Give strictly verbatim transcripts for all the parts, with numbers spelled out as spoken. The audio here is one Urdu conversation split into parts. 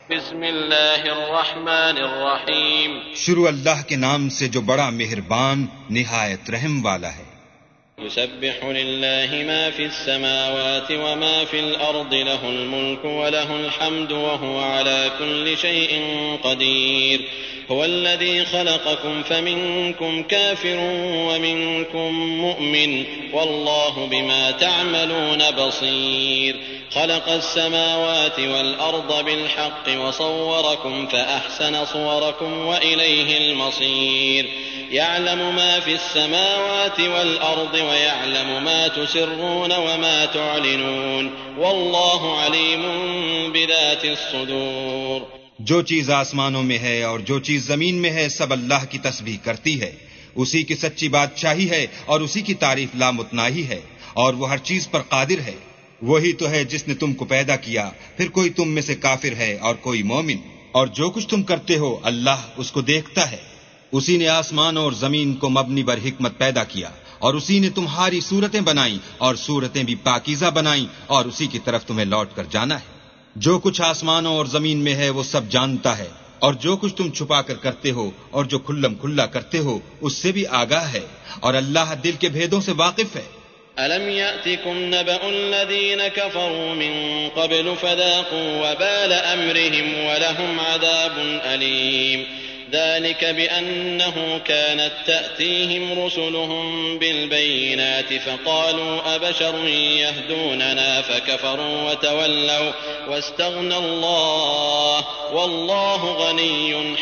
بسم اللہ الرحمن الرحیم. شروع اللہ کے نام سے جو بڑا مہربان نہایت رحم والا ہے. يسبح لله ما في السماوات وما في الأرض له الملك وله الحمد وهو على كل شيء قدير. هو الذي خلقكم فمنكم كافر ومنكم مؤمن والله بما تعملون بصير. خلق السماوات والأرض بالحق وصوركم فأحسن صوركم وإليه المصير. يعلم ما في السماوات والأرض ويعلم ما تسرون وما تعلنون والله عليم بذات الصدور. جو چیز آسمانوں میں ہے اور جو چیز زمین میں ہے سب اللہ کی تسبیح کرتی ہے. اسی کی سچی بادشاہی ہے اور اسی کی تعریف لامتناہی ہے اور وہ ہر چیز پر قادر ہے. وہی تو ہے جس نے تم کو پیدا کیا، پھر کوئی تم میں سے کافر ہے اور کوئی مومن، اور جو کچھ تم کرتے ہو اللہ اس کو دیکھتا ہے. اسی نے آسمان اور زمین کو مبنی بر حکمت پیدا کیا اور اسی نے تمہاری صورتیں بنائیں اور صورتیں بھی پاکیزہ بنائیں اور اسی کی طرف تمہیں لوٹ کر جانا ہے. جو کچھ آسمانوں اور زمین میں ہے وہ سب جانتا ہے، اور جو کچھ تم چھپا کر کرتے ہو اور جو کھلم کھلا کرتے ہو اس سے بھی آگاہ ہے، اور اللہ دل کے بھیدوں سے واقف ہے. ألم يأتكم نبأ الذين كفروا من قبل فذاقوا وبال أمرهم ولهم عذاب أليم. ذلك بأنه كانت تأتيهم رسلهم بالبينات فقالوا أبشر يهدوننا فكفروا وتولوا واستغنى الله والله غني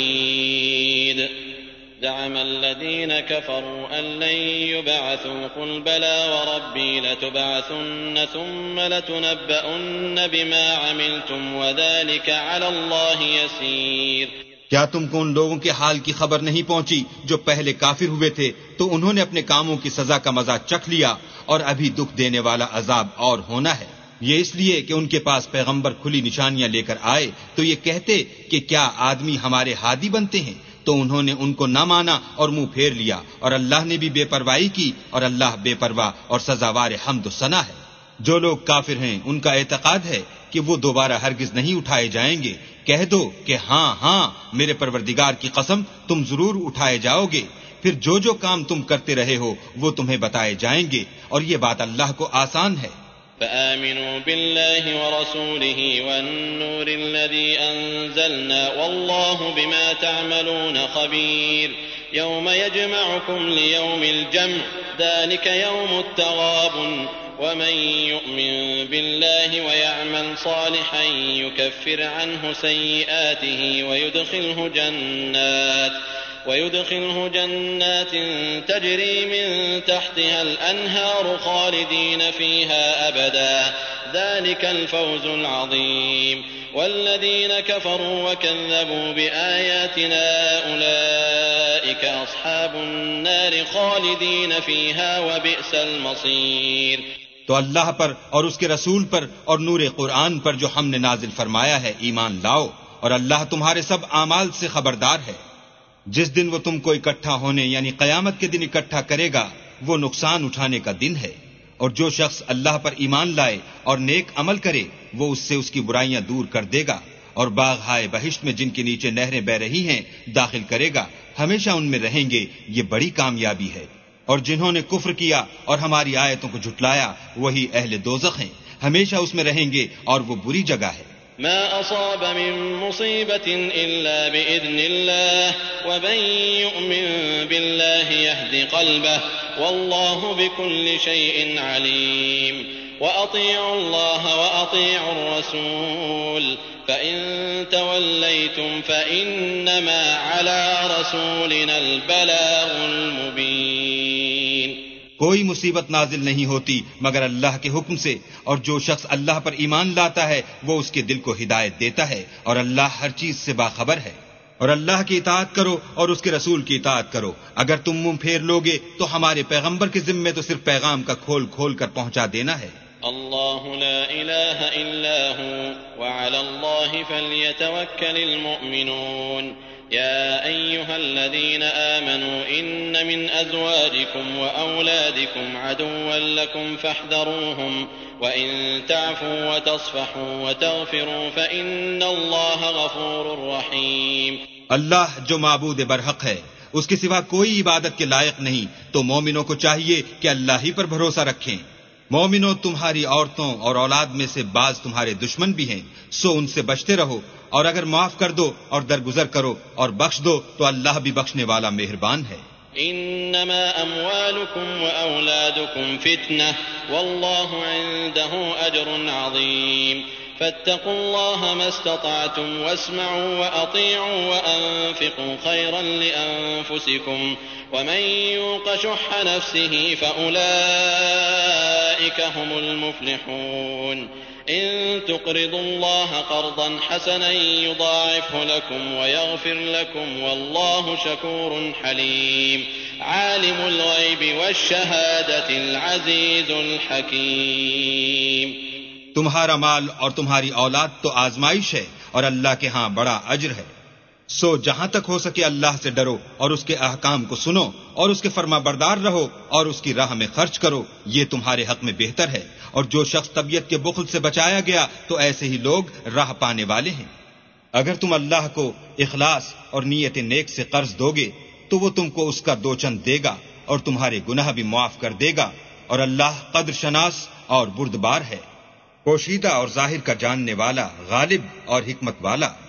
حميد. زعم الذين كفروا أن لن يبعثوا قل بلى وربي لتبعثن ثم لتنبؤن بما عملتم وذلك على الله يسير. کیا تم کو ان لوگوں کے حال کی خبر نہیں پہنچی جو پہلے کافر ہوئے تھے تو انہوں نے اپنے کاموں کی سزا کا مزہ چکھ لیا اور ابھی دکھ دینے والا عذاب اور ہونا ہے. یہ اس لیے کہ ان کے پاس پیغمبر کھلی نشانیاں لے کر آئے تو یہ کہتے کہ کیا آدمی ہمارے ہادی بنتے ہیں، تو انہوں نے ان کو نہ مانا اور منہ پھیر لیا، اور اللہ نے بھی بے پرواہی کی اور اللہ بے پرواہ اور سزاوار حمد و ثنا ہے. جو لوگ کافر ہیں ان کا اعتقاد ہے کہ وہ دوبارہ ہرگز نہیں اٹھائے جائیں گے. کہہ دو کہ ہاں ہاں میرے پروردگار کی قسم تم ضرور اٹھائے جاؤ گے، پھر جو جو کام تم کرتے رہے ہو وہ تمہیں بتائے جائیں گے، اور یہ بات اللہ کو آسان ہے. فآمنوا بالله ورسوله والنور الذي أنزلنا والله بما تعملون خبير. يوم يجمعكم ليوم الجمع ذلك يوم التغابن. ومن يؤمن بالله ويعمل صالحا يكفر عنه سيئاته ويدخله جنات ويدخله جنات تجري من تحتها الأنهار خالدين فيها أبدا ذلك الفوز العظيم. والذين كفروا وكذبوا بآياتنا أولئك أصحاب النار خالدين فيها وبئس المصير. تو اللہ پر اور اس کے رسول پر اور نور قرآن پر جو ہم نے نازل فرمایا ہے ایمان لاؤ، اور اللہ تمہارے سب اعمال سے خبردار ہے. جس دن وہ تم کو اکٹھا ہونے یعنی قیامت کے دن اکٹھا کرے گا وہ نقصان اٹھانے کا دن ہے. اور جو شخص اللہ پر ایمان لائے اور نیک عمل کرے وہ اس سے اس کی برائیاں دور کر دے گا، اور باغ ہائے بہشت میں جن کے نیچے نہریں بہ رہی ہیں داخل کرے گا، ہمیشہ ان میں رہیں گے. یہ بڑی کامیابی ہے. اور جنہوں نے کفر کیا اور ہماری آیتوں کو جھٹلایا وہی اہل دوزخ ہیں، ہمیشہ اس میں رہیں گے اور وہ بری جگہ ہے. ما أصاب من مصيبة إلا بإذن الله ومن يؤمن بالله يهد قلبه والله بكل شيء عليم. وأطيعوا الله وأطيعوا الرسول فإن توليتم فإنما على رسولنا البلاغ المبين. کوئی مصیبت نازل نہیں ہوتی مگر اللہ کے حکم سے، اور جو شخص اللہ پر ایمان لاتا ہے وہ اس کے دل کو ہدایت دیتا ہے، اور اللہ ہر چیز سے باخبر ہے. اور اللہ کی اطاعت کرو اور اس کے رسول کی اطاعت کرو. اگر تم منہ پھیر لوگے تو ہمارے پیغمبر کے ذمے تو صرف پیغام کا کھول کھول کر پہنچا دینا ہے. اللہ لا الہ الا هو وعلی اللہ فلیتوکل المؤمنون. يا أيها الذين آمنوا إن من أزواجكم وأولادكم عدوا لكم فاحذروهم وإن تعفوا وتصفحوا وتغفروا فإن الله غفور رحيم. اللہ جو معبود برحق ہے اس کے سوا کوئی عبادت کے لائق نہیں، تو مومنوں کو چاہیے کہ اللہ ہی پر بھروسہ رکھیں. مومنوں، تمہاری عورتوں اور اولاد میں سے بعض تمہارے دشمن بھی ہیں، سو ان سے بچتے رہو، اور اگر معاف کر دو اور درگزر کرو اور بخش دو تو اللہ بھی بخشنے والا مہربان ہے. انما اموالكم واولادكم فتنة والله عنده اجر عظيم فاتقوا الله ما استطعتم واسمعوا واطيعوا وانفقوا خيرا لانفسكم ومن يوق شح نفسه فاولئك هم المفلحون. إن تقرضوا الله قرضا حسنا يضاعفه لكم ويغفر لكم والله شكور حليم. عالم الغيب والشهادة العزيز الحكيم. تمہارا مال اور تمہاری اولاد تو آزمائش ہے اور اللہ کے ہاں بڑا اجر ہے. سو جہاں تک ہو سکے اللہ سے ڈرو اور اس کے احکام کو سنو اور اس کے فرما بردار رہو اور اس کی راہ میں خرچ کرو، یہ تمہارے حق میں بہتر ہے. اور جو شخص طبیعت کے بخل سے بچایا گیا تو ایسے ہی لوگ راہ پانے والے ہیں. اگر تم اللہ کو اخلاص اور نیت نیک سے قرض دو گے تو وہ تم کو اس کا دو چند دے گا اور تمہارے گناہ بھی معاف کر دے گا، اور اللہ قدر شناس اور بردبار ہے، پوشیدہ اور ظاہر کا جاننے والا، غالب اور حکمت والا.